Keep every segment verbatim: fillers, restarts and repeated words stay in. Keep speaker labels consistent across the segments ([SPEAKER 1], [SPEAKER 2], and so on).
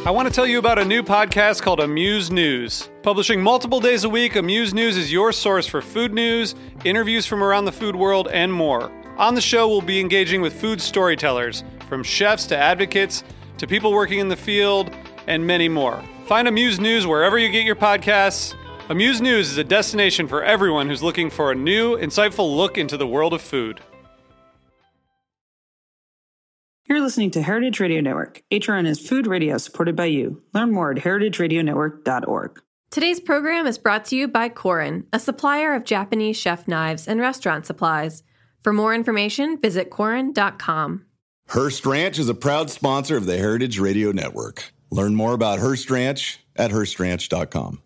[SPEAKER 1] I want to tell you about a new podcast called Amuse News. Publishing multiple days a week, Amuse News is your source for food news, interviews from around the food world, and more. On the show, we'll be engaging with food storytellers, from chefs to advocates to people working in the field, and many more. Find Amuse News wherever you get your podcasts. Amuse News is a destination for everyone who's looking for a new, insightful look into the world of food.
[SPEAKER 2] You're listening to Heritage Radio Network. H R N is food radio supported by you. Learn more at heritage radio network dot org.
[SPEAKER 3] Today's program is brought to you by Korin, a supplier of Japanese chef knives and restaurant supplies. For more information, visit korin dot com.
[SPEAKER 4] Hearst Ranch is a proud sponsor of the Heritage Radio Network. Learn more about Hearst Ranch at hearst ranch dot com.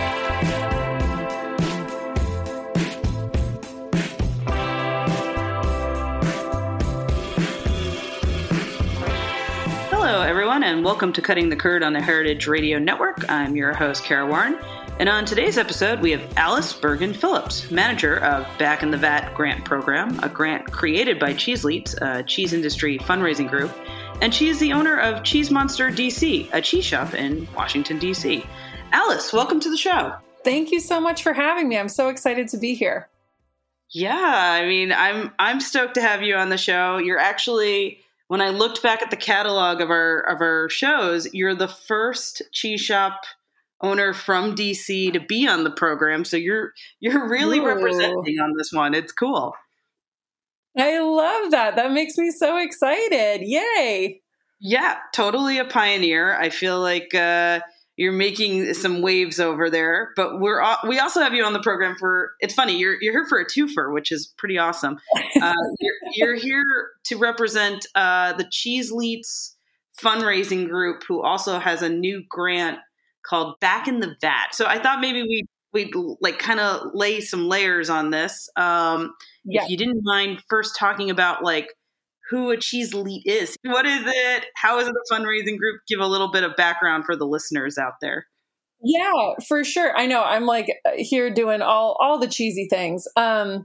[SPEAKER 5] Hello, everyone, and welcome to Cutting the Curd on the Heritage Radio Network. I'm your host, Kara Warren, and on today's episode, we have Alice Bergen Phillips, manager of Back in the Vat Grant Program, a grant created by Cheeseleats, a cheese industry fundraising group, and she is the owner of Cheese Monster D C, a cheese shop in Washington, D C. Alice, welcome to the show.
[SPEAKER 6] Thank you so much for having me. I'm so excited to be here.
[SPEAKER 5] Yeah, I mean, I'm I'm stoked to have you on the show. You're actually, when I looked back at the catalog of our of our shows, you're the first cheese shop owner from D C to be on the program. So you're you're really
[SPEAKER 6] Ooh.
[SPEAKER 5] representing on this one. It's cool.
[SPEAKER 6] I love that. That makes me so excited. Yay.
[SPEAKER 5] Yeah, totally a pioneer. I feel like uh, you're making some waves over there. But we're we also have you on the program for, it's funny, you're you're here for a twofer, which is pretty awesome. Uh, you're, you're here to represent uh, the Cheeseleats fundraising group, who also has a new grant called Back in the Vat. So I thought maybe we we'd like kind of lay some layers on this. Um,
[SPEAKER 6] Yeah.
[SPEAKER 5] If you didn't mind first talking about like who a Cheeseleat is, what is it? How is it a fundraising group? Give a little bit of background for the listeners out there.
[SPEAKER 6] Yeah, for sure. I know I'm like here doing all, all the cheesy things. Um,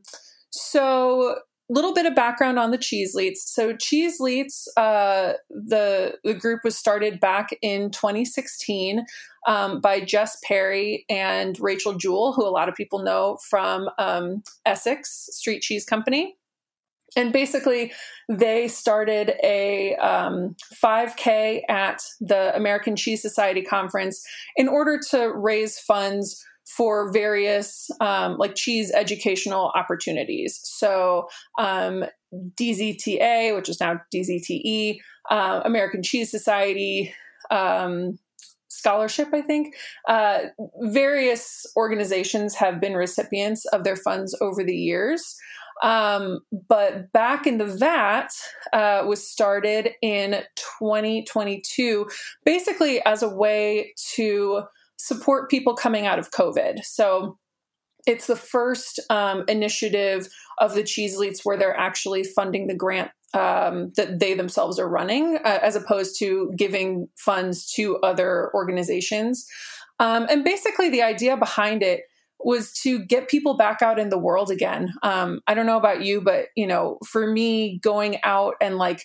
[SPEAKER 6] so little bit of background on the Cheeseleats. So Cheeseleats, uh, the, the group was started back in twenty sixteen um, by Jess Perry and Rachel Jewell, who a lot of people know from um, Essex Street Cheese Company. And basically, they started a um, five K at the American Cheese Society conference in order to raise funds for various um, like cheese educational opportunities. So um, D Z T A, which is now D Z T E, uh, American Cheese Society, um, Scholarship, I think. Uh, various organizations have been recipients of their funds over the years. Um, but Back in the Vat uh, was started in twenty twenty-two, basically as a way to support people coming out of COVID. So it's the first um, initiative of the Cheeseleats where they're actually funding the grant um, that they themselves are running, uh, as opposed to giving funds to other organizations. Um, and basically the idea behind it was to get people back out in the world again. Um, I don't know about you, but, you know, for me, going out and like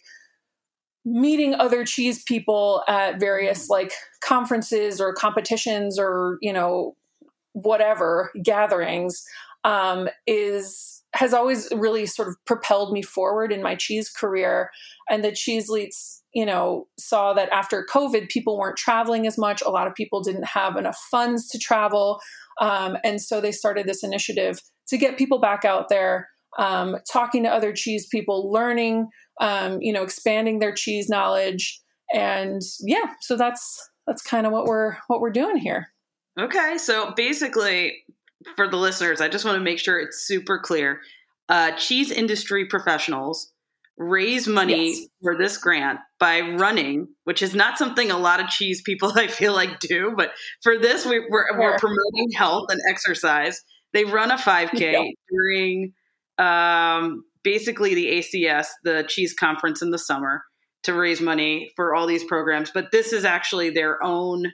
[SPEAKER 6] meeting other cheese people at various like conferences or competitions or, you know, whatever gatherings, um, is, has always really sort of propelled me forward in my cheese career. And the Cheeseleats, you know, saw that after COVID, people weren't traveling as much. A lot of people didn't have enough funds to travel. Um, and so they started this initiative to get people back out there, um, talking to other cheese people, learning, um, you know, expanding their cheese knowledge. And yeah, so that's, that's kind of what we're, what we're doing here.
[SPEAKER 5] Okay. So basically for the listeners, I just want to make sure it's super clear. Uh, cheese industry professionals raise money
[SPEAKER 6] Yes.
[SPEAKER 5] for this grant by running, which is not something a lot of cheese people I feel like do, but for this, we, we're,
[SPEAKER 6] Sure.
[SPEAKER 5] we're promoting health and exercise. They run a five K
[SPEAKER 6] Yeah.
[SPEAKER 5] during um, basically the A C S, the cheese conference in the summer, to raise money for all these programs. But this is actually their own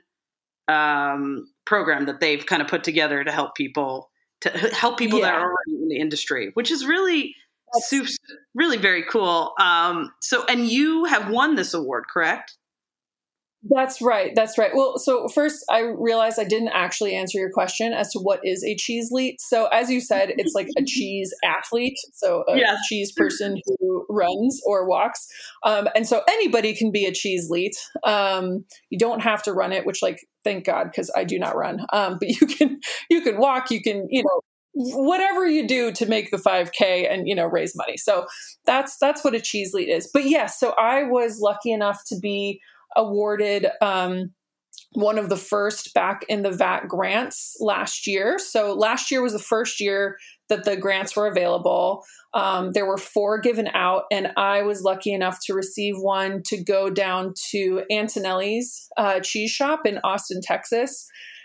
[SPEAKER 5] um, program that they've kind of put together to help people, to help people that
[SPEAKER 6] Yeah.
[SPEAKER 5] are already in the industry, which is really super, really very cool. Um, so, and you have won this award, correct?
[SPEAKER 6] That's right. That's right. Well, so first I realized I didn't actually answer your question as to what is a cheese-lete. So as you said, it's like a cheese athlete. So a
[SPEAKER 5] Yeah.
[SPEAKER 6] cheese person who runs or walks. Um, and so anybody can be a cheese-lete. Um, you don't have to run it, which like, thank God, because I do not run. Um, but you can, you can walk, you can, you know, whatever you do to make the five K and, you know, raise money. So that's, that's what a cheese-lete is. But yes, so I was lucky enough to be awarded um, one of the first back in the V A T grants last year. So last year was the first year that the grants were available. Um, there were four given out, and I was lucky enough to receive one to go down to Antonelli's uh, cheese shop in Austin, Texas,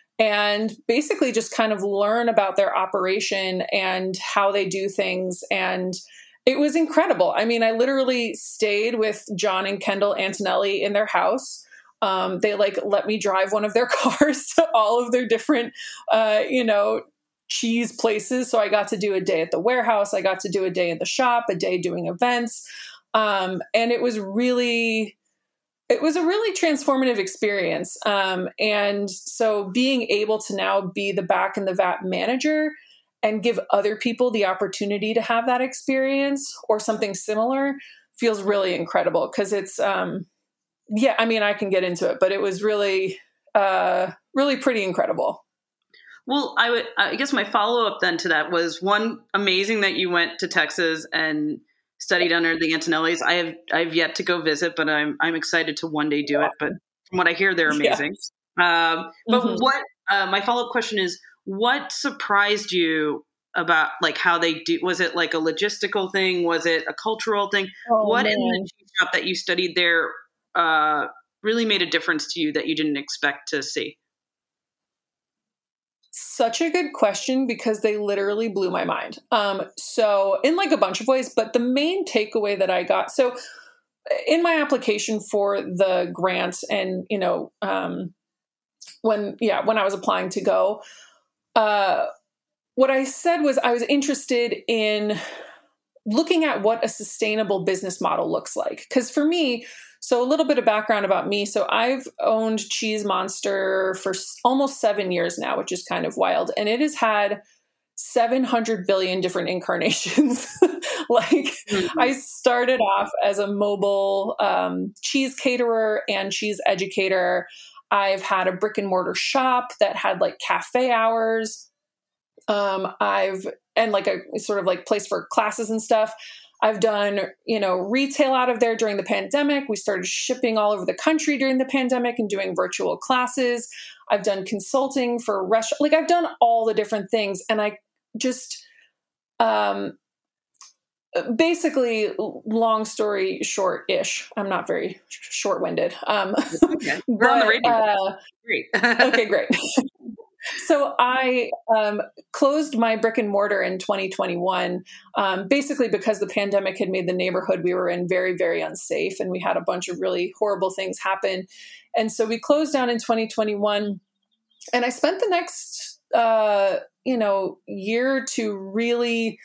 [SPEAKER 6] and basically just kind of learn about their operation and how they do things. And it was incredible. I mean, I literally stayed with John and Kendall Antonelli in their house. Um, they like let me drive one of their cars to all of their different, uh, you know, cheese places. So I got to do a day at the warehouse. I got to do a day in the shop, a day doing events. Um, and it was really, it was a really transformative experience. Um, and so being able to now be the back in the V A T manager and give other people the opportunity to have that experience or something similar feels really incredible. Cause it's, um, yeah, I mean, I can get into it, but it was really, uh, really pretty incredible.
[SPEAKER 5] Well, I would, I guess my follow up then to that was one, amazing that you went to Texas and studied under the Antonellis. I have, I've yet to go visit, but I'm, I'm excited to one day do it. But from what I hear, they're amazing. Yeah. Um, but mm-hmm. what, uh, my follow up question is, what surprised you about like how they do? Was it like a logistical thing? Was it a cultural thing? Oh, what man. In the cheese shop that you studied there uh, really made a difference to you that you didn't expect to see?
[SPEAKER 6] Such a good question, because they literally blew my mind. Um, so in like a bunch of ways, but the main takeaway that I got, so in my application for the grant and, you know, um, when, yeah, when I was applying to go, Uh, what I said was I was interested in looking at what a sustainable business model looks like. Because for me, so a little bit of background about me. So I've owned Cheese Monster for almost seven years now, which is kind of wild. And it has had seven hundred billion different incarnations. Like mm-hmm. I started off as a mobile um, cheese caterer and cheese educator. I've had a brick and mortar shop that had like cafe hours. Um, I've, and like a sort of like place for classes and stuff. I've done, you know, retail out of there during the pandemic. We started shipping all over the country during the pandemic and doing virtual classes. I've done consulting for restaurants. Like I've done all the different things. And I just, um, basically, long story short-ish. I'm not very short-winded. Um,
[SPEAKER 5] okay. We're but, on the radio.
[SPEAKER 6] Uh, great. Okay, great. So I um, closed my brick and mortar in twenty twenty-one, um, basically because the pandemic had made the neighborhood we were in very, very unsafe. And we had a bunch of really horrible things happen. And so we closed down in twenty twenty-one. And I spent the next, uh, you know, year to really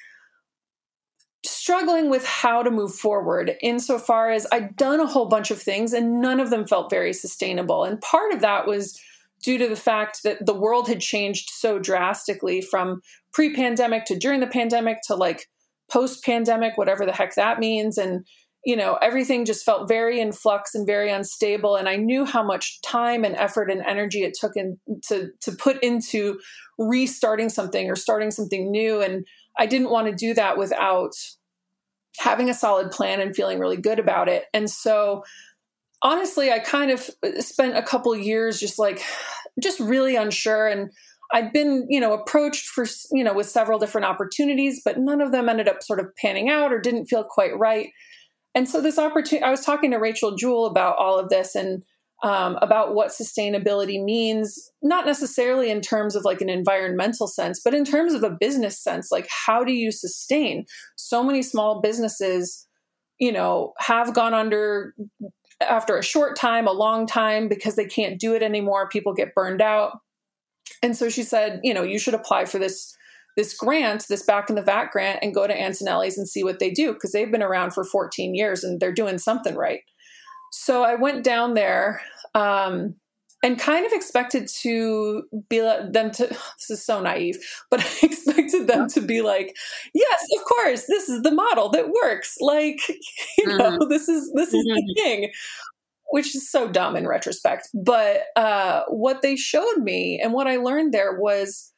[SPEAKER 6] struggling with how to move forward, insofar as I'd done a whole bunch of things and none of them felt very sustainable. And part of that was due to the fact that the world had changed so drastically from pre-pandemic to during the pandemic to like post-pandemic, whatever the heck that means. And, you know, everything just felt very in flux and very unstable. And I knew how much time and effort and energy it took in, to, to put into restarting something or starting something new. And I didn't want to do that without having a solid plan and feeling really good about it. And so honestly, I kind of spent a couple years just like, just really unsure. And I'd been, you know, approached for, you know, with several different opportunities, but none of them ended up sort of panning out or didn't feel quite right. And so this opportunity, I was talking to Rachel Jewell about all of this and um, about what sustainability means, not necessarily in terms of like an environmental sense, but in terms of a business sense. Like, how do you sustain? So many small businesses, you know, have gone under after a short time, a long time, because they can't do it anymore. People get burned out. And so she said, you know, you should apply for this, this grant, this back in the V A T grant, and go to Antonelli's and see what they do, because they've been around for fourteen years and they're doing something right. so I went down there, um, and kind of expected to be like them to, this is so naive, but I expected them to be like, yes, of course, this is the model that works. Like, you know, mm-hmm. this is, this is mm-hmm. the thing, which is so dumb in retrospect. But uh, what they showed me and what I learned there was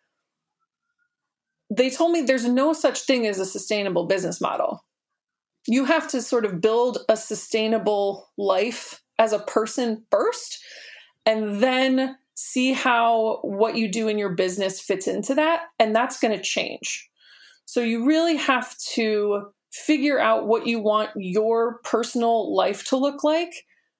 [SPEAKER 6] they told me there's no such thing as a sustainable business model. You have to sort of build a sustainable life as a person first, and then see how what you do in your business fits into that. And that's going to change. So you really have to figure out what you want your personal life to look like,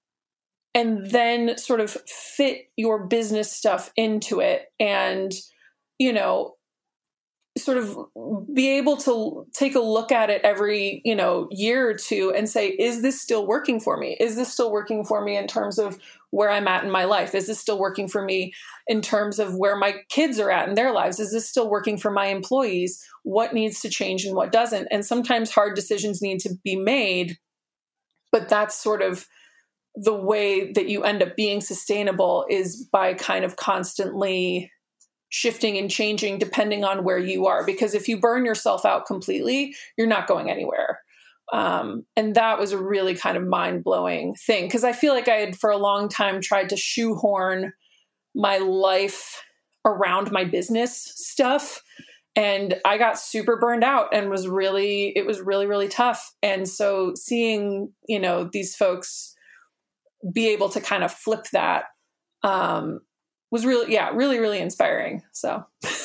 [SPEAKER 6] and then sort of fit your business stuff into it. And, you know, sort of be able to take a look at it every, you know, year or two and say, is this still working for me? Is this still working for me in terms of where I'm at in my life? Is this still working for me in terms of where my kids are at in their lives? Is this still working for my employees? What needs to change and what doesn't? And sometimes hard decisions need to be made, but that's sort of the way that you end up being sustainable, is by kind of constantly shifting and changing depending on where you are. Because if you burn yourself out completely, you're not going anywhere. Um, and that was a really kind of mind-blowing thing, because I feel like I had for a long time tried to shoehorn my life around my business stuff. And I got super burned out and was really, it was really, really tough. And so seeing, you know, these folks be able to kind of flip that, um, was really, yeah, really, really inspiring. So,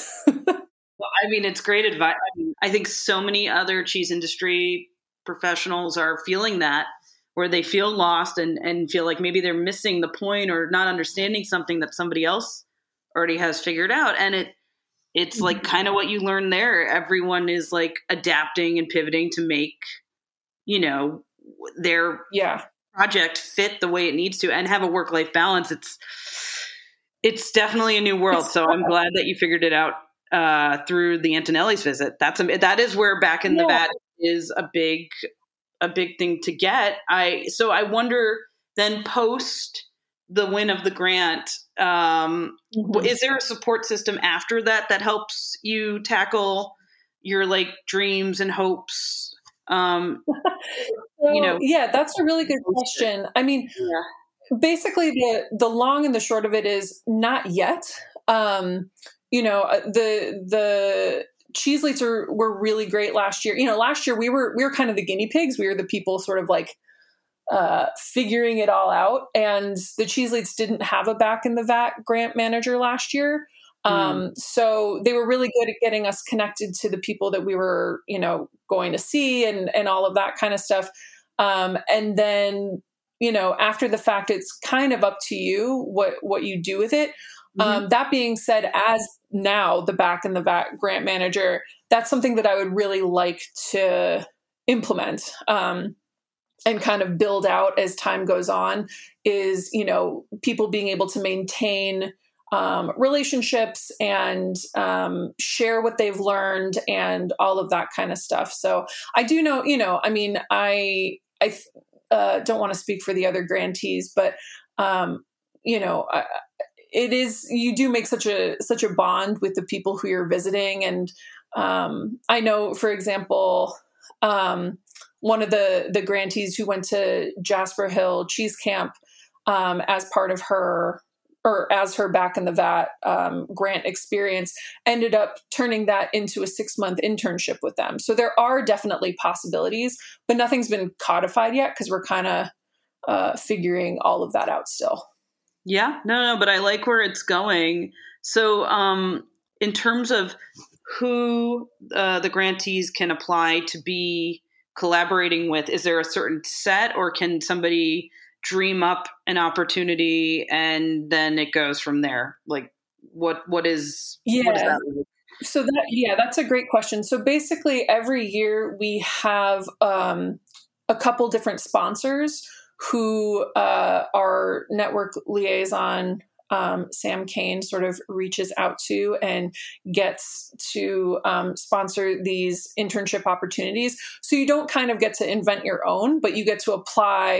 [SPEAKER 5] well, I mean, it's great advice. I mean, I think so many other cheese industry professionals are feeling that, where they feel lost and, and feel like maybe they're missing the point or not understanding something that somebody else already has figured out. And it, it's mm-hmm. like kind of what you learn there. Everyone is like adapting and pivoting to make, you know, their
[SPEAKER 6] yeah.
[SPEAKER 5] project fit the way it needs to and have a work-life balance. It's, It's definitely a new world. So I'm glad that you figured it out uh, through the Antonelli's visit. That's a, that is where back in the
[SPEAKER 6] yeah.
[SPEAKER 5] vat is a big, a big thing to get. I, so I wonder then post the win of the grant, um, mm-hmm. is there a support system after that that helps you tackle your like dreams and hopes? Um,
[SPEAKER 6] so, you know, yeah, that's a really good question. I mean, yeah. Basically, the the long and the short of it is not yet. Um, you know, the the cheese leets are were really great last year. You know, last year we were we were kind of the guinea pigs. We were the people sort of like uh, figuring it all out. And the cheese leets didn't have a back in the vat grant manager last year. Um, mm. So they were really good at getting us connected to the people that we were, you know, going to see and and all of that kind of stuff. Um, and then, you know, after the fact, it's kind of up to you what, what you do with it. Mm-hmm. Um, that being said, as now the back in the vat grant manager, that's something that I would really like to implement, um, and kind of build out as time goes on, is, you know, people being able to maintain, um, relationships and, um, share what they've learned and all of that kind of stuff. So I do know, you know, I mean, I, I, Uh, don't want to speak for the other grantees, but, um, you know, uh, it is, you do make such a, such a bond with the people who you're visiting. And, um, I know, for example, um, one of the, the grantees who went to Jasper Hill Cheese Camp, um, as part of her, or as her back in the vat, um, grant experience, ended up turning that into a six month internship with them. So there are definitely possibilities, but nothing's been codified yet, because we're kind of uh, figuring all of that out still.
[SPEAKER 5] Yeah, no, no, but I like where it's going. So um, in terms of who uh, the grantees can apply to be collaborating with, is there a certain set, or can somebody dream up an opportunity and then it goes from there? Like what, what is,
[SPEAKER 6] yeah.
[SPEAKER 5] what is that like?
[SPEAKER 6] So that, yeah, that's a great question. So basically every year we have, um, a couple different sponsors who, uh, our network liaison, um, Sam Kane sort of reaches out to and gets to, um, sponsor these internship opportunities. So you don't kind of get to invent your own, but you get to apply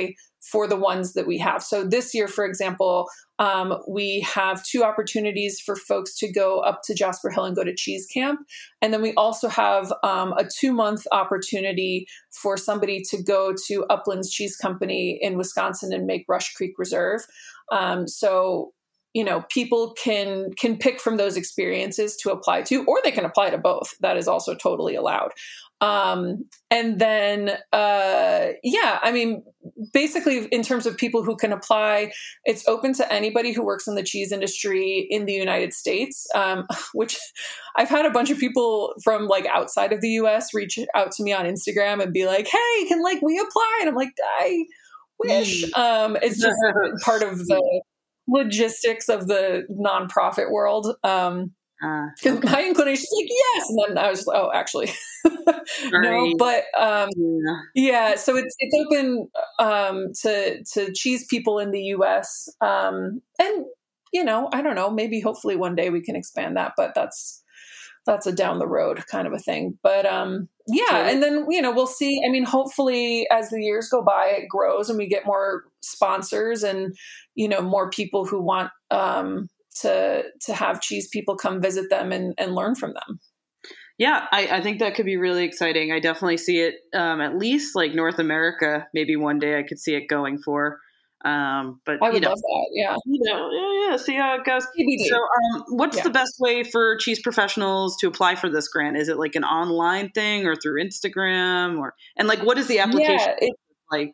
[SPEAKER 6] for the ones that we have. So this year, for example, um, we have two opportunities for folks to go up to Jasper Hill and go to Cheese Camp. And then we also have um, a two-month opportunity for somebody to go to Uplands Cheese Company in Wisconsin and make Rush Creek Reserve. Um, so, you know, people can can pick from those experiences to apply to, or they can apply to both. That is also totally allowed. Um, and then, uh, yeah, I mean, basically in terms of people who can apply, it's open to anybody who works in the cheese industry in the United States, um, which I've had a bunch of people from like outside of the U S reach out to me on Instagram and be like, hey, can like we apply? And I'm like, I wish. Um, it's just part of the logistics of the nonprofit world. Um, Uh, okay. My inclination is like, yes. And then I was like, oh, actually, no, but, um, yeah. yeah, so it's, it's open, um, to, to cheese people in the U S. Um, and, you know, I don't know, maybe hopefully one day we can expand that, but that's, that's a down the road kind of a thing. But, um, yeah. Sure. And then, you know, we'll see. I mean, hopefully as the years go by, it grows and we get more sponsors and, you know, more people who want, um, to to have cheese people come visit them and, and learn from them.
[SPEAKER 5] Yeah, I, I think that could be really exciting. I definitely see it, um, at least like North America. Maybe one day I could see it going for. Um, but
[SPEAKER 6] I would
[SPEAKER 5] you know,
[SPEAKER 6] love that. Yeah,
[SPEAKER 5] you know, yeah, yeah. See how it goes. T B D. So, um, what's
[SPEAKER 6] yeah.
[SPEAKER 5] the best way for cheese professionals to apply for this grant? Is it like an online thing or through Instagram, or and like what is the application
[SPEAKER 6] yeah, it,
[SPEAKER 5] like?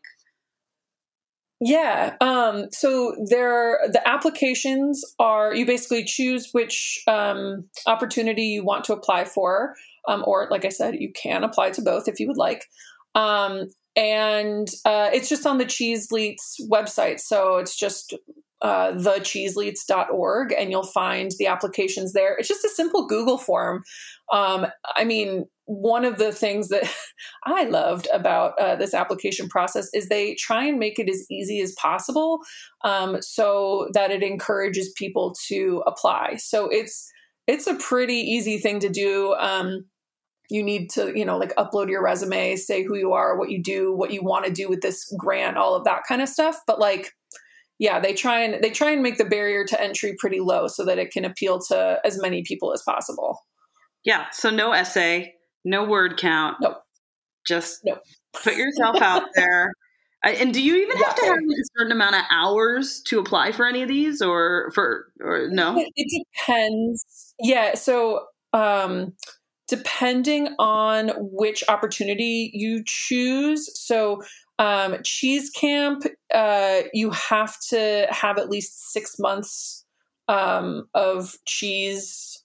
[SPEAKER 6] Yeah. Um, so there, the applications are, you basically choose which um, opportunity you want to apply for. Um, or like I said, you can apply to both if you would like. Um, and uh, it's just on the Cheeseleats website. So it's just uh, the cheeseleats dot org and you'll find the applications there. It's just a simple Google form. Um, I mean, one of the things that I loved about uh, this application process is they try and make it as easy as possible um, so that it encourages people to apply. So it's it's a pretty easy thing to do. Um, you need to, you know, like upload your resume, say who you are, what you do, what you want to do with this grant, all of that kind of stuff. But like, yeah, they try and they try and make the barrier to entry pretty low so that it can appeal to as many people as possible.
[SPEAKER 5] Yeah. So no essay. No word count.
[SPEAKER 6] Nope.
[SPEAKER 5] Just
[SPEAKER 6] nope.
[SPEAKER 5] Put yourself out there. And do you even have to have like a certain amount of hours to apply for any of these or for, or no?
[SPEAKER 6] It, it depends. Yeah. So, um, depending on which opportunity you choose. So, um, Cheese Camp, uh, you have to have at least six months, um, of cheese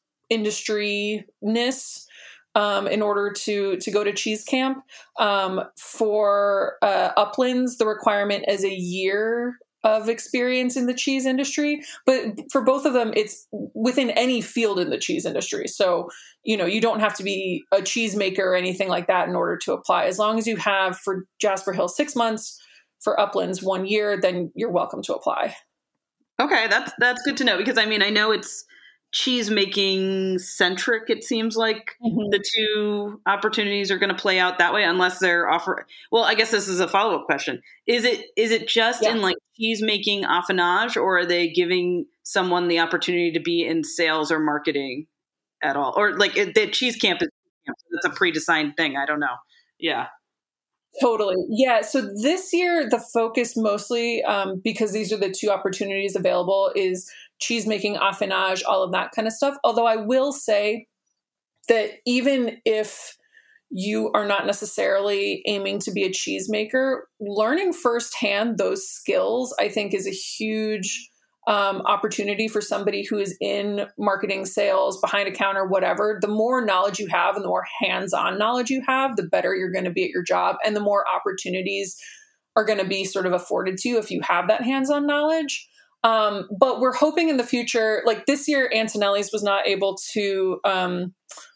[SPEAKER 6] industry-ness. Um, in order to to go to Cheese Camp. Um, for uh, Uplands, the requirement is a year of experience in the cheese industry. But for both of them, it's within any field in the cheese industry. So, you know, you don't have to be a cheesemaker or anything like that in order to apply. As long as you have for Jasper Hill six months, for Uplands one year, then you're welcome to apply.
[SPEAKER 5] Okay, that's that's good to know because I mean I know it's cheese making centric. It seems like mm-hmm. the two opportunities are going to play out that way, unless they're offering. Well, I guess this is a follow up question: Is it is it just yeah. in like cheese making affinage, or are they giving someone the opportunity to be in sales or marketing at all, or like the Cheese Camp is it's a pre-designed thing? I don't know. Yeah.
[SPEAKER 6] Totally. Yeah. So this year, the focus mostly, um, because these are the two opportunities available, is cheese making, affinage, all of that kind of stuff. Although I will say that even if you are not necessarily aiming to be a cheesemaker, learning firsthand those skills, I think, is a huge um, opportunity for somebody who is in marketing, sales, behind a counter, whatever. The more knowledge you have and the more hands-on knowledge you have, the better you're going to be at your job and the more opportunities are going to be sort of afforded to you if you have that hands-on knowledge. Um, but we're hoping in the future, like this year, Antonelli's was not able to um,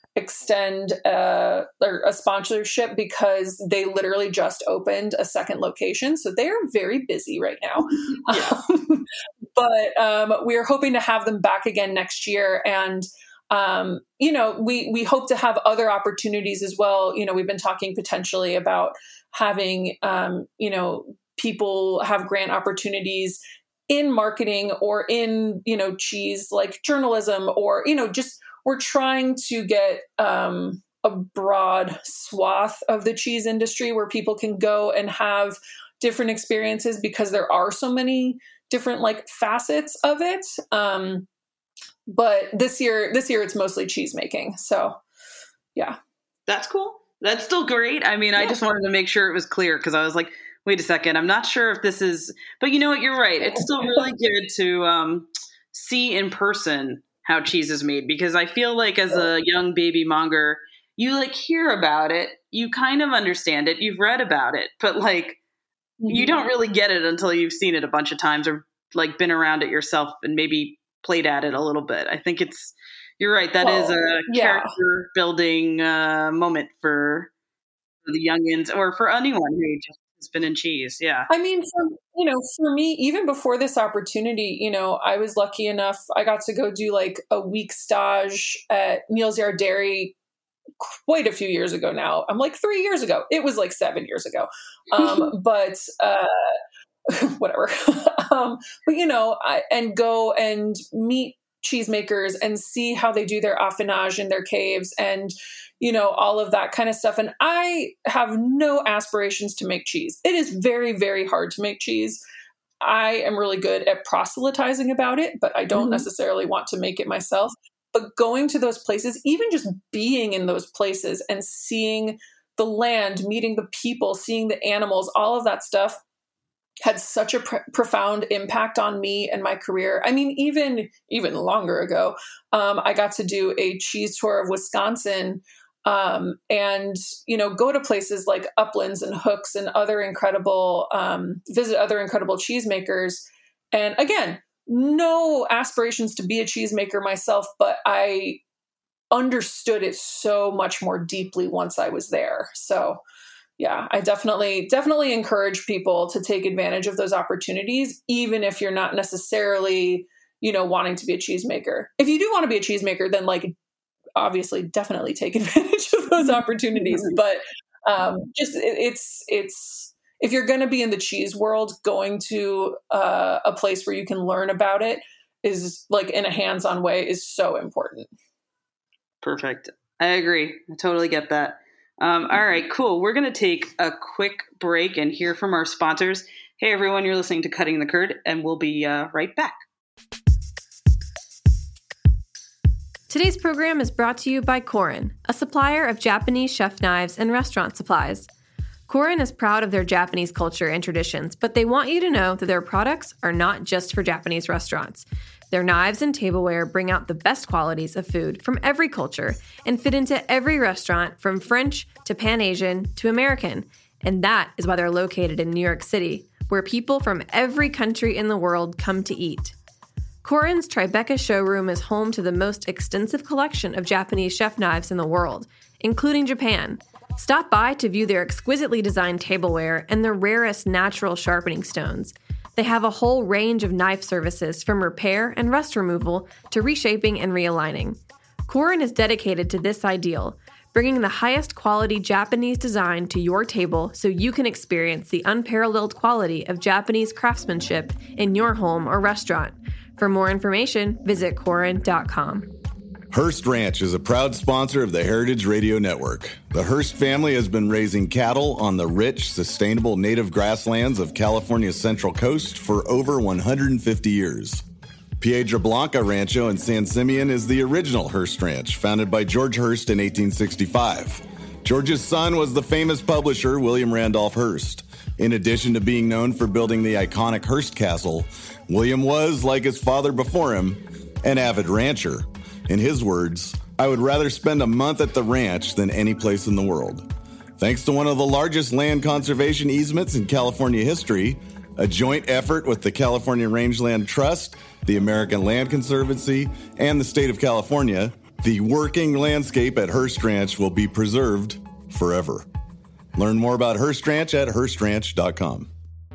[SPEAKER 6] extend uh, a sponsorship because they literally just opened a second location. So they are very busy right now. Yeah. Um, but um, we're hoping to have them back again next year. And, um, you know, we, we hope to have other opportunities as well. You know, we've been talking potentially about having, um, you know, people have grant opportunities in marketing or in, you know, cheese, like journalism, or, you know, just we're trying to get um, a broad swath of the cheese industry where people can go and have different experiences, because there are so many different like facets of it. Um, but this year, this year it's mostly cheese making. So yeah.
[SPEAKER 5] That's cool. That's still great. I mean, yeah. I just wanted to make sure it was clear, because I was like, wait a second, I'm not sure if this is, but you know what? You're right. It's still really good to um, see in person how cheese is made, because I feel like as a young baby monger, you like hear about it, you kind of understand it, you've read about it, but like mm-hmm. you don't really get it until you've seen it a bunch of times or like been around it yourself and maybe played at it a little bit. I think it's, you're right. That well, is a yeah. character building uh, moment for the youngins or for anyone who just has been in cheese. Yeah.
[SPEAKER 6] I mean, for, you know, for me, even before this opportunity, you know, I was lucky enough. I got to go do like a week stage at Neal's Yard Dairy quite a few years ago now. I'm like three years ago. It was like seven years ago. Um, but uh, whatever. um, but, you know, I, and go and meet cheesemakers and see how they do their affinage in their caves and, you know, all of that kind of stuff. And I have no aspirations to make cheese. It is very, very hard to make cheese. I am really good at proselytizing about it, but I don't mm-hmm. necessarily want to make it myself. But going to those places, even just being in those places and seeing the land, meeting the people, seeing the animals, all of that stuff had such a pr- profound impact on me and my career. I mean, even even longer ago, um, I got to do a cheese tour of Wisconsin um, and, you know, go to places like Uplands and Hooks and other incredible, um, visit other incredible cheesemakers. And again, no aspirations to be a cheesemaker myself, but I understood it so much more deeply once I was there. So yeah, I definitely, definitely encourage people to take advantage of those opportunities, even if you're not necessarily, you know, wanting to be a cheesemaker. If you do want to be a cheesemaker, then like, obviously definitely take advantage of those opportunities. But um, just, it, it's, it's, if you're going to be in the cheese world, going to uh, a place where you can learn about it is like in a hands-on way is so important.
[SPEAKER 5] Perfect. I agree. I totally get that. Um, all right, cool. We're going to take a quick break and hear from our sponsors. Hey, everyone, you're listening to Cutting the Curd, and we'll be uh, right back.
[SPEAKER 3] Today's program is brought to you by Korin, a supplier of Japanese chef knives and restaurant supplies. Korin is proud of their Japanese culture and traditions, but they want you to know that their products are not just for Japanese restaurants. Their knives and tableware bring out the best qualities of food from every culture and fit into every restaurant from French to Pan-Asian to American. And that is why they're located in New York City, where people from every country in the world come to eat. Korin's Tribeca showroom is home to the most extensive collection of Japanese chef knives in the world, including Japan. Stop by to view their exquisitely designed tableware and the rarest natural sharpening stones. They have a whole range of knife services from repair and rust removal to reshaping and realigning. Korin is dedicated to this ideal, bringing the highest quality Japanese design to your table so you can experience the unparalleled quality of Japanese craftsmanship in your home or restaurant. For more information, visit Korin dot com.
[SPEAKER 4] Hearst Ranch is a proud sponsor of the Heritage Radio Network. The Hearst family has been raising cattle on the rich, sustainable native grasslands of California's Central Coast for over one hundred fifty years. Piedra Blanca Rancho in San Simeon is the original Hearst Ranch, founded by George Hearst in eighteen sixty-five. George's son was the famous publisher William Randolph Hearst. In addition to being known for building the iconic Hearst Castle, William was, like his father before him, an avid rancher. In his words, "I would rather spend a month at the ranch than any place in the world." Thanks to one of the largest land conservation easements in California history, a joint effort with the California Rangeland Trust, the American Land Conservancy, and the state of California, the working landscape at Hearst Ranch will be preserved forever. Learn more about Hearst Ranch at Hearst Ranch dot com.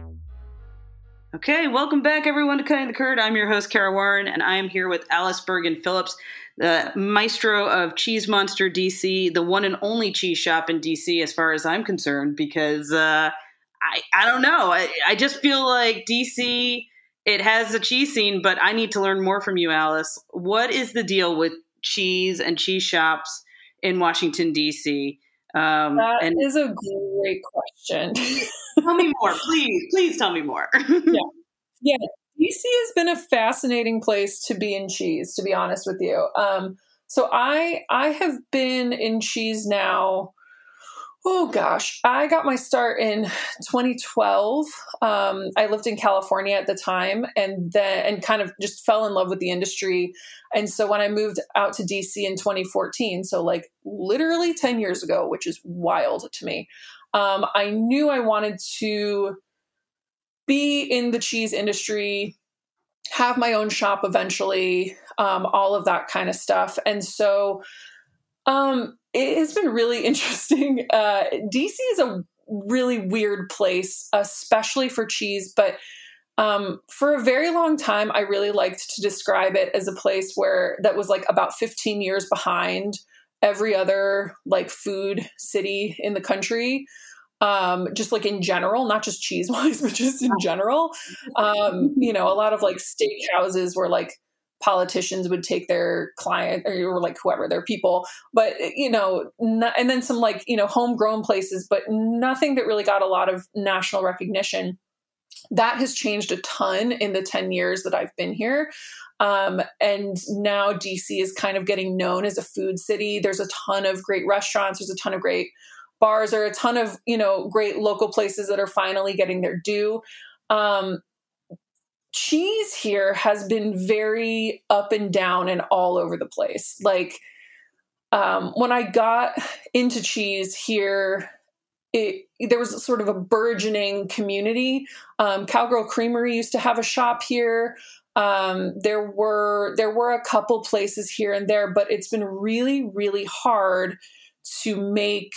[SPEAKER 5] Okay, welcome back, everyone, to Cutting the Curd. I'm your host, Kara Warren, and I am here with Alice Bergen-Phillips, the maestro of Cheese Monster D C, the one and only cheese shop in D C as far as I'm concerned, because uh, I, I don't know. I, I just feel like D C, it has a cheese scene, but I need to learn more from you, Alice. What is the deal with cheese and cheese shops in Washington, D C? Um,
[SPEAKER 6] that
[SPEAKER 5] and
[SPEAKER 6] is a great question.
[SPEAKER 5] Tell me more, please. Please tell me more.
[SPEAKER 6] yeah. Yeah. D C has been a fascinating place to be in cheese, to be honest with you. Um, so I I have been in cheese now. Oh gosh, I got my start in twenty twelve. Um, I lived in California at the time, and then and kind of just fell in love with the industry. And so when I moved out to D C in twenty fourteen, so like literally ten years ago, which is wild to me, um, I knew I wanted to be in the cheese industry, have my own shop eventually, um, all of that kind of stuff. And so um, it has been really interesting. Uh, D C is a really weird place, especially for cheese. But um, for a very long time, I really liked to describe it as a place where that was like about fifteen years behind every other like food city in the country. Um, just like in general, not just cheese wise, but just in general. Um, you know, a lot of like steak houses where like politicians would take their client or, or like whoever, their people, but you know, not, and then some like, you know, homegrown places, but nothing that really got a lot of national recognition. That has changed a ton in the ten years that I've been here. Um, and now D C is kind of getting known as a food city. There's a ton of great restaurants. There's a ton of great bars, or a ton of, you know, great local places that are finally getting their due. Um, cheese here has been very up and down and all over the place. Like, um, when I got into cheese here, it, there was sort of a burgeoning community. Um, Cowgirl Creamery used to have a shop here. Um, there were, there were a couple places here and there, but it's been really, really hard to make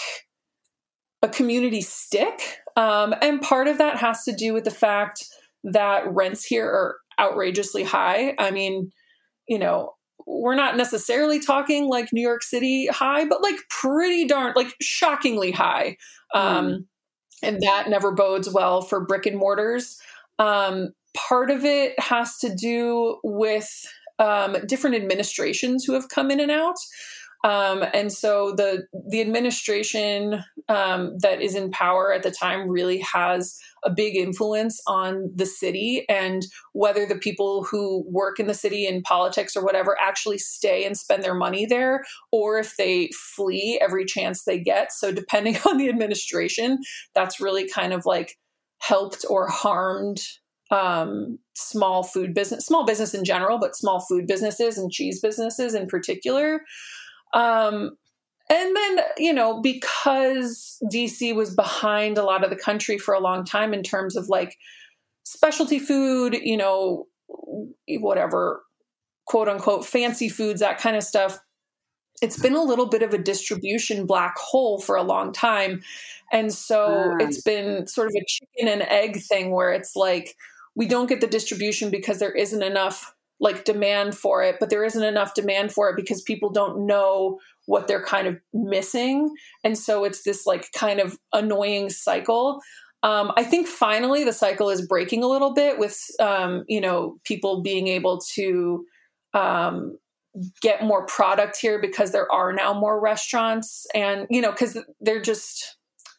[SPEAKER 6] a community stick. Um, and part of that has to do with the fact that rents here are outrageously high. I mean, you know, we're not necessarily talking like New York City high, but like pretty darn, like shockingly high. Um, mm. And that never bodes well for brick and mortars. Um, part of it has to do with um, different administrations who have come in and out. Um, and so the the administration um, that is in power at the time really has a big influence on the city, and whether the people who work in the city in politics or whatever actually stay and spend their money there, or if they flee every chance they get. So depending on the administration, that's really kind of like helped or harmed um, small food business, small business in general, but small food businesses and cheese businesses in particular. Um, and then, you know, because D C was behind a lot of the country for a long time in terms of like specialty food, you know, whatever, quote unquote, fancy foods, that kind of stuff. It's been a little bit of a distribution black hole for a long time. And so mm. it's been sort of a chicken and egg thing where it's like, we don't get the distribution because there isn't enough like demand for it, but there isn't enough demand for it because people don't know what they're kind of missing. And so it's this like kind of annoying cycle. Um, I think finally the cycle is breaking a little bit with, um, you know, people being able to um, get more product here because there are now more restaurants, and, you know, because they're just,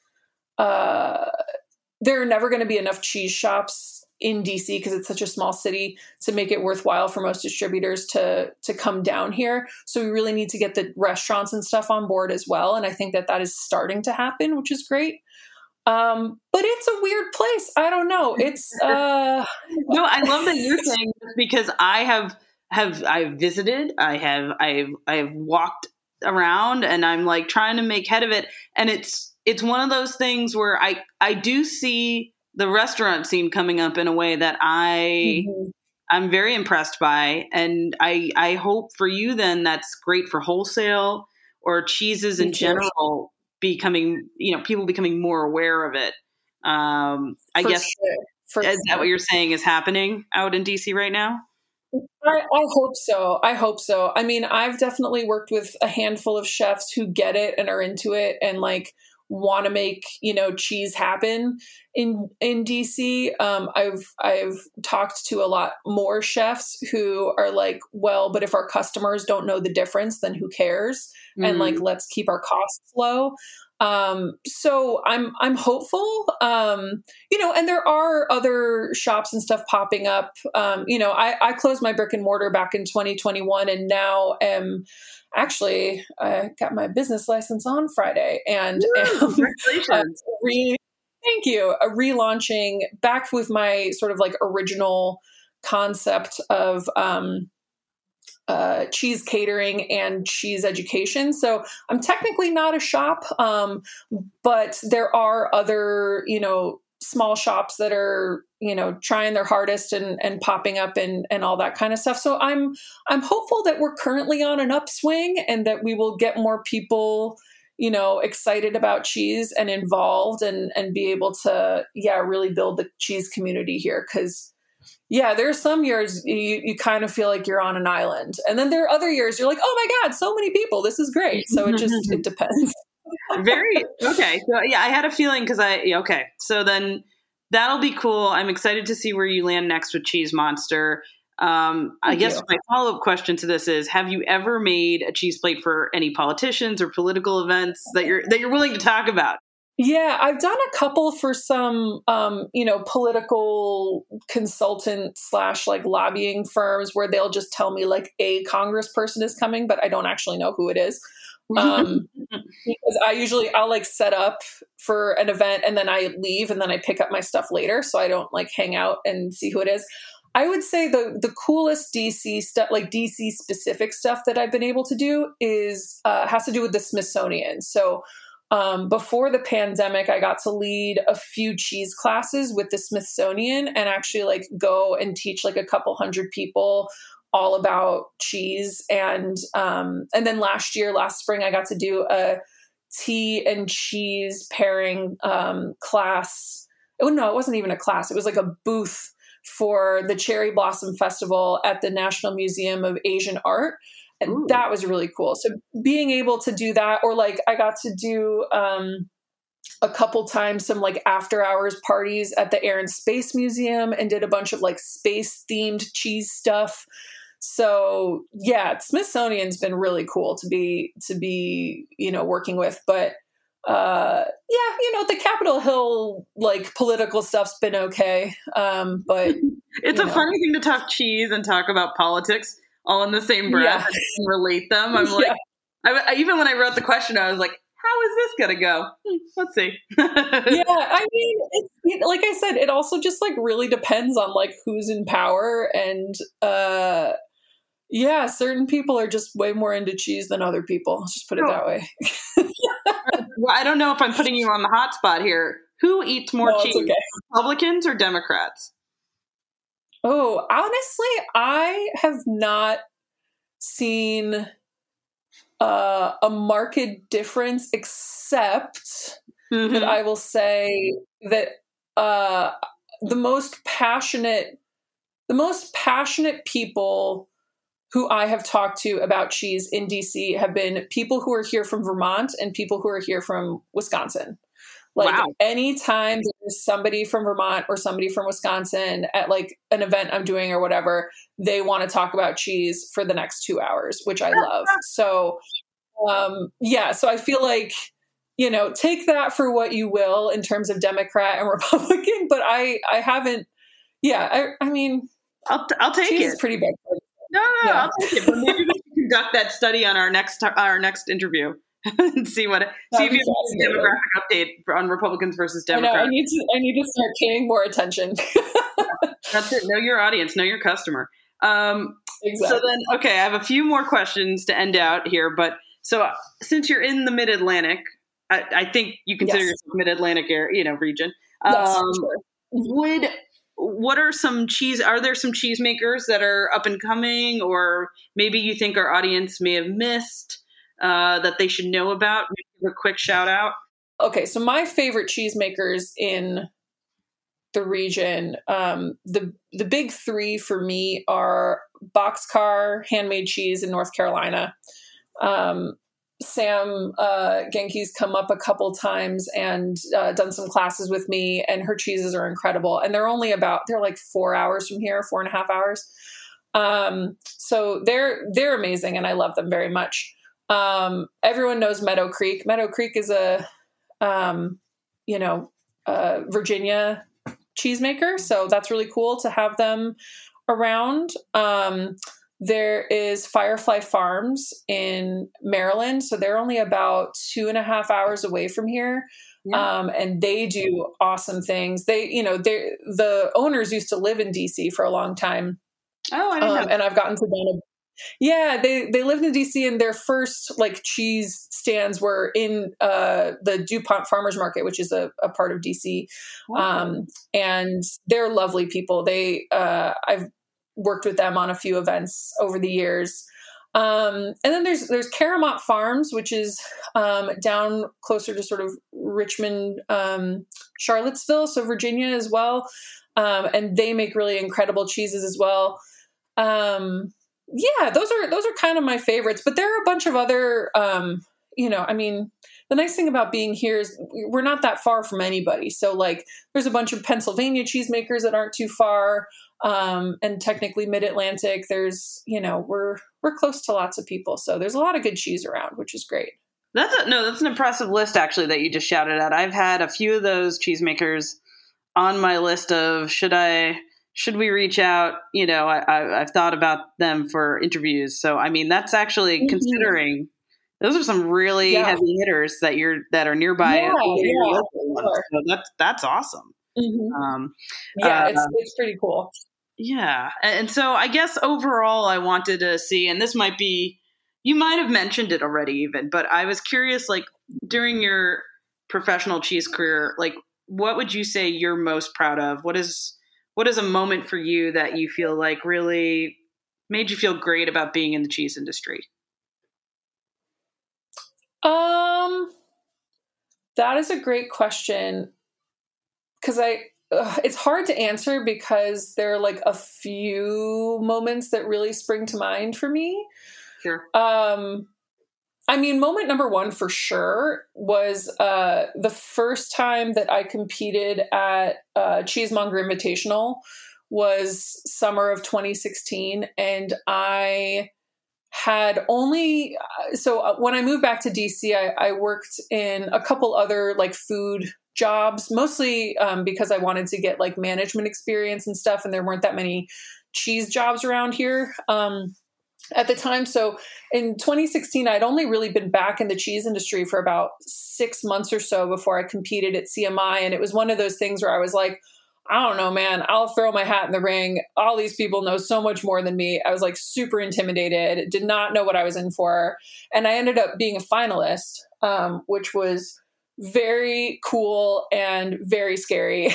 [SPEAKER 6] uh, there are never going to be enough cheese shops in D C because it's such a small city to make it worthwhile for most distributors to to come down here. So we really need to get the restaurants and stuff on board as well. And I think that that is starting to happen, which is great. Um, but it's a weird place. I don't know. It's uh,
[SPEAKER 5] no, I love that you're saying this because I have have I've visited, I have I've I've walked around, and I'm like trying to make head of it. And it's it's one of those things where I I do see the restaurant scene coming up in a way that I, mm-hmm. I'm very impressed by. And I, I hope for you then that's great for wholesale or cheeses in general becoming, you know, people becoming more aware of it. Um, I
[SPEAKER 6] for
[SPEAKER 5] guess,
[SPEAKER 6] sure. for
[SPEAKER 5] is
[SPEAKER 6] sure.
[SPEAKER 5] that what you're saying is happening out in D C right now?
[SPEAKER 6] I, I hope so. I hope so. I mean, I've definitely worked with a handful of chefs who get it and are into it and like want to make, you know, cheese happen. in in D C. Um, I've I've talked to a lot more chefs who are like, well, but if our customers don't know the difference, then who cares? Mm. And like, let's keep our costs low. Um, so I'm I'm hopeful. Um, you know, and there are other shops and stuff popping up. Um, you know, I, I closed my brick and mortar back in twenty twenty-one, and now am actually I got my business license on Friday, and
[SPEAKER 5] Woo,
[SPEAKER 6] am,
[SPEAKER 5] congratulations.
[SPEAKER 6] Uh, re- Thank you. A relaunching back with my sort of like original concept of um, uh, cheese catering and cheese education. So I'm technically not a shop, um, but there are other, you know, small shops that are, you know, trying their hardest and, and popping up and, and all that kind of stuff. So I'm, I'm hopeful that we're currently on an upswing and that we will get more people, you know, excited about cheese and involved and, and be able to, yeah, really build the cheese community here. Cause yeah, there are some years you, you kind of feel like you're on an island. And then there are other years you're like, oh my God, so many people, this is great. So it just, it depends.
[SPEAKER 5] Very, okay. So yeah, I had a feeling cause I, okay. So then that'll be cool. I'm excited to see where you land next with Cheese Monster. Um, I
[SPEAKER 6] Thank
[SPEAKER 5] guess
[SPEAKER 6] you.
[SPEAKER 5] my follow-up question to this is, have you ever made a cheese plate for any politicians or political events that you're, that you're willing to talk about?
[SPEAKER 6] Yeah, I've done a couple for some, um, you know, political consultant slash like lobbying firms where they'll just tell me like a congressperson is coming, but I don't actually know who it is. Um, because I usually, I'll like set up for an event and then I leave and then I pick up my stuff later. So I don't like hang out and see who it is. I would say the the coolest D C stuff, like D C specific stuff that I've been able to do is uh, has to do with the Smithsonian. So um, before the pandemic, I got to lead a few cheese classes with the Smithsonian and actually like go and teach like a couple hundred people all about cheese. And um, and then last year, last spring, I got to do a tea and cheese pairing um, class. Oh no, it wasn't even a class. It was like a booth for the Cherry Blossom Festival at the National Museum of Asian Art. And Ooh. That was really cool. So being able to do that, or like I got to do um, a couple times some like after hours parties at the Air and Space Museum and did a bunch of like space themed cheese stuff. So yeah, Smithsonian's been really cool to be, to be, you know, working with, but uh yeah, you know, the Capitol Hill like political stuff's been okay, um but
[SPEAKER 5] it's a
[SPEAKER 6] know. funny
[SPEAKER 5] thing to talk cheese and talk about politics all in the same breath
[SPEAKER 6] yeah.
[SPEAKER 5] and relate them. I'm like, yeah. I, I, even when I wrote the question, I was like, how is this gonna go? Hmm, let's see.
[SPEAKER 6] Yeah, I mean, it's, it, like I said, it also just like really depends on like who's in power, and uh yeah, certain people are just way more into cheese than other people. Let's just put it oh. that way.
[SPEAKER 5] Well, I don't know if I'm putting you on the hot spot here. Who eats more
[SPEAKER 6] no,
[SPEAKER 5] cheese,
[SPEAKER 6] okay.
[SPEAKER 5] Republicans or Democrats?
[SPEAKER 6] Oh, honestly, I have not seen uh, a marked difference, except mm-hmm. that I will say that uh, the most passionate, the most passionate people who I have talked to about cheese in D C have been people who are here from Vermont and people who are here from Wisconsin. Like wow. anytime there's somebody from Vermont or somebody from Wisconsin at like an event I'm doing or whatever, they want to talk about cheese for the next two hours, which I love. So, um, yeah, so I feel like, you know, take that for what you will in terms of Democrat and Republican, but I, I haven't, yeah, I, I mean,
[SPEAKER 5] I'll, I'll take
[SPEAKER 6] cheese
[SPEAKER 5] it.
[SPEAKER 6] is pretty big.
[SPEAKER 5] No, no, yeah. I'll take it. But maybe we can conduct that study on our next our next interview and see what see if you have a demographic update on Republicans versus Democrats.
[SPEAKER 6] I know, I need to I need to start paying more attention.
[SPEAKER 5] That's it. Know your audience. Know your customer. Um, exactly. So then, okay, I have a few more questions to end out here. But so since you're in the Mid Atlantic, I, I think you consider yes. yourself Mid Atlantic area, you know, region.
[SPEAKER 6] Yes,
[SPEAKER 5] um,
[SPEAKER 6] sure.
[SPEAKER 5] Would What are some cheese, are there some cheese makers that are up and coming, or maybe you think our audience may have missed uh, that they should know about? Maybe a quick shout out.
[SPEAKER 6] Okay. So my favorite cheese makers in the region, um, the, the big three for me are Boxcar Handmade Cheese in North Carolina. Um, Sam uh, Genki's come up a couple times and uh, done some classes with me, and her cheeses are incredible. And they're only about, they're like four hours from here, four and a half hours. Um, so they're, they're amazing, and I love them very much. Um, everyone knows Meadow Creek. Meadow Creek is a, um, you know, uh, Virginia cheesemaker. So that's really cool to have them around. Um, there is Firefly Farms in Maryland. So they're only about two and a half hours away from here. Yeah. Um, and they do awesome things. They, you know, they, the owners used to live in D C for a long time.
[SPEAKER 5] Oh, I didn't
[SPEAKER 6] um,
[SPEAKER 5] know.
[SPEAKER 6] And I've gotten to know. Yeah, they, they lived in D C, and their first like cheese stands were in uh, the DuPont Farmers Market, which is a, a part of D C. Wow. Um, and they're lovely people. They uh, I've worked with them on a few events over the years. Um, and then there's there's Caramont Farms, which is um, down closer to sort of Richmond, um, Charlottesville, so Virginia as well. Um, and they make really incredible cheeses as well. Um, Yeah, those are those are kind of my favorites, but there are a bunch of other, um, you know, I mean, the nice thing about being here is we're not that far from anybody. So like there's a bunch of Pennsylvania cheesemakers that aren't too far, um, and technically mid-Atlantic. There's, you know, we're we're close to lots of people. So there's a lot of good cheese around, which is great.
[SPEAKER 5] That's a, no, that's an impressive list actually that you just shouted out. I've had a few of those cheesemakers on my list of should I Should we reach out? You know, I, I, I've thought about them for interviews. So, I mean, that's actually mm-hmm. considering those are some really yeah. heavy hitters that you're that are nearby.
[SPEAKER 6] Yeah, yeah,
[SPEAKER 5] sure. So that's that's awesome.
[SPEAKER 6] Mm-hmm.
[SPEAKER 5] Um,
[SPEAKER 6] yeah,
[SPEAKER 5] uh,
[SPEAKER 6] it's it's pretty cool.
[SPEAKER 5] Yeah, and so I guess overall, I wanted to see, and this might be you might have mentioned it already, even, but I was curious, like during your professional cheese career, like what would you say you're most proud of? What is What is a moment for you that you feel like really made you feel great about being in the cheese industry?
[SPEAKER 6] Um, that is a great question. Cause I, ugh, it's hard to answer because there are like a few moments that really spring to mind for me.
[SPEAKER 5] Sure.
[SPEAKER 6] Um, I mean, moment number one for sure was uh, the first time that I competed at uh, Cheesemonger Invitational was summer of twenty sixteen. And I had only, so when I moved back to D C, I, I worked in a couple other like food jobs, mostly um, because I wanted to get like management experience and stuff. And there weren't that many cheese jobs around here. Um, at the time. So in twenty sixteen, I'd only really been back in the cheese industry for about six months or so before I competed at C M I. And it was one of those things where I was like, I don't know, man, I'll throw my hat in the ring. All these people know so much more than me. I was like super intimidated, did not know what I was in for. And I ended up being a finalist, um, which was very cool and very scary,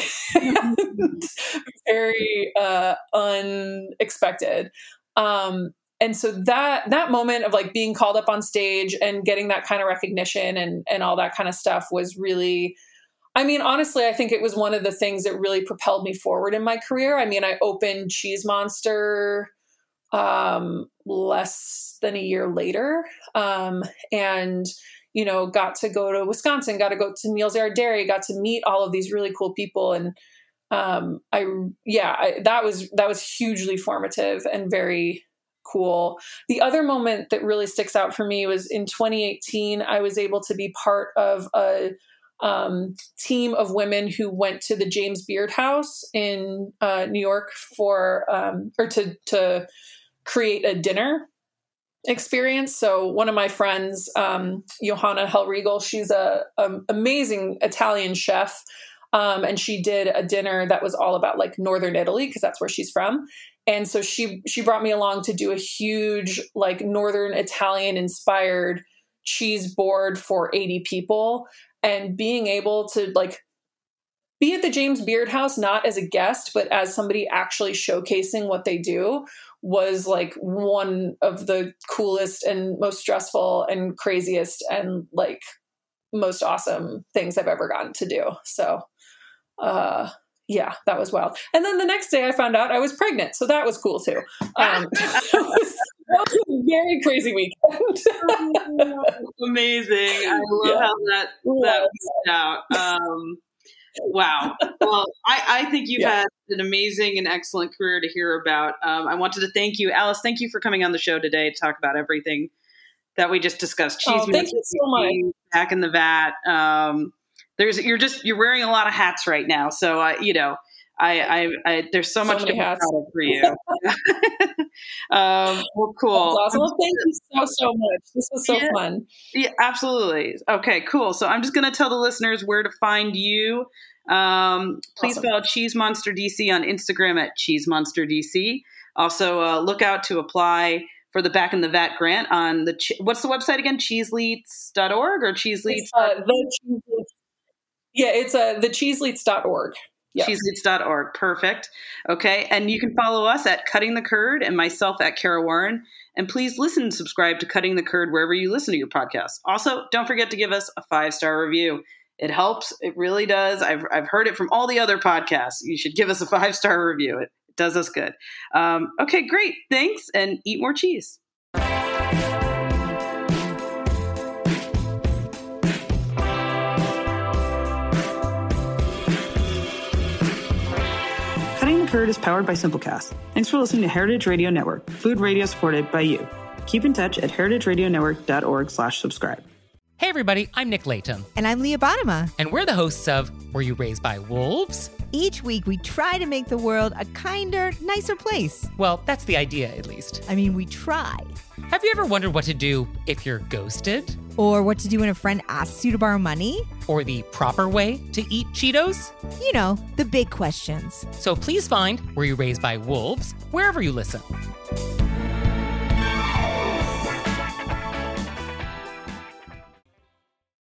[SPEAKER 6] very uh, unexpected. Um, And so that, that moment of like being called up on stage and getting that kind of recognition and, and all that kind of stuff was really, I mean, honestly, I think it was one of the things that really propelled me forward in my career. I mean, I opened Cheese Monster um, less than a year later, um, and, you know, got to go to Wisconsin, got to go to Neal's Yard Dairy, got to meet all of these really cool people. And um, I, yeah, I, that was, that was hugely formative and very cool. The other moment that really sticks out for me was in twenty eighteen, I was able to be part of a um, team of women who went to the James Beard House in uh, New York for, um, or to, to create a dinner experience. So one of my friends, um, Johanna Hellriegel, she's a, a amazing Italian chef. Um, and she did a dinner that was all about like Northern Italy, because that's where she's from. And so she, she brought me along to do a huge, like Northern Italian inspired cheese board for eighty people, and being able to like be at the James Beard House, not as a guest, but as somebody actually showcasing what they do was like one of the coolest and most stressful and craziest and like most awesome things I've ever gotten to do. So, uh, yeah, that was wild. And then the next day I found out I was pregnant. So that was cool too. Um, it, was, That was a very crazy weekend.
[SPEAKER 5] Amazing. I love
[SPEAKER 6] Yeah.
[SPEAKER 5] how that, that worked out. Um, wow. Well, I, I think you've
[SPEAKER 6] Yeah.
[SPEAKER 5] had an amazing and excellent career to hear about. Um, I wanted to thank you. Alice, thank you for coming on the show today to talk about everything that we just discussed. Cheese
[SPEAKER 6] Oh, thank you so much.
[SPEAKER 5] Back in the Vat. Um, there's, you're just, you're wearing a lot of hats right now. So, uh, you know, I, I, I, there's so,
[SPEAKER 6] So
[SPEAKER 5] much to
[SPEAKER 6] many
[SPEAKER 5] be
[SPEAKER 6] hats.
[SPEAKER 5] proud of for you. um, well, cool.
[SPEAKER 6] That's awesome. Well, thank you so, so much. This was so
[SPEAKER 5] Yeah.
[SPEAKER 6] fun.
[SPEAKER 5] Yeah, absolutely. Okay, cool. So I'm just going to tell the listeners where to find you. Um, please
[SPEAKER 6] Awesome.
[SPEAKER 5] follow Cheese Monster D C on Instagram at Cheese Monster D C. Also, uh, look out to apply for the Back in the Vat grant on the, che- what's the website again? cheeseleats dot org or cheeseleats?
[SPEAKER 6] It's, uh, the Cheeseleats. Yeah, it's uh, the cheeseleats dot org. Yeah.
[SPEAKER 5] cheeseleats dot org. Perfect. Okay. And you can follow us at Cutting the Curd and myself at Kara Warren. And please listen and subscribe to Cutting the Curd wherever you listen to your podcasts. Also, don't forget to give us a five-star review. It helps. It really does. I've, I've heard it from all the other podcasts. You should give us a five-star review. It, it does us good. Um, okay, great. Thanks. And eat more cheese.
[SPEAKER 2] Cutting the Curd is powered by Simplecast. Thanks for listening to Heritage Radio Network, food radio supported by you. Keep in touch at heritageradionetwork.org slash subscribe.
[SPEAKER 7] Hey everybody, I'm Nick Layton,
[SPEAKER 8] And I'm Leah Bottima.
[SPEAKER 7] and we're the hosts of Were You Raised by Wolves?
[SPEAKER 8] Each week, we try to make the world a kinder, nicer place.
[SPEAKER 7] Well, that's the idea, at least.
[SPEAKER 8] I mean, we try.
[SPEAKER 7] Have you ever wondered what to do if you're ghosted?
[SPEAKER 8] Or what to do when a friend asks you to borrow money.
[SPEAKER 7] Or the proper way to eat Cheetos?
[SPEAKER 8] You know, the big questions.
[SPEAKER 7] So please find Were You Raised by Wolves wherever you listen.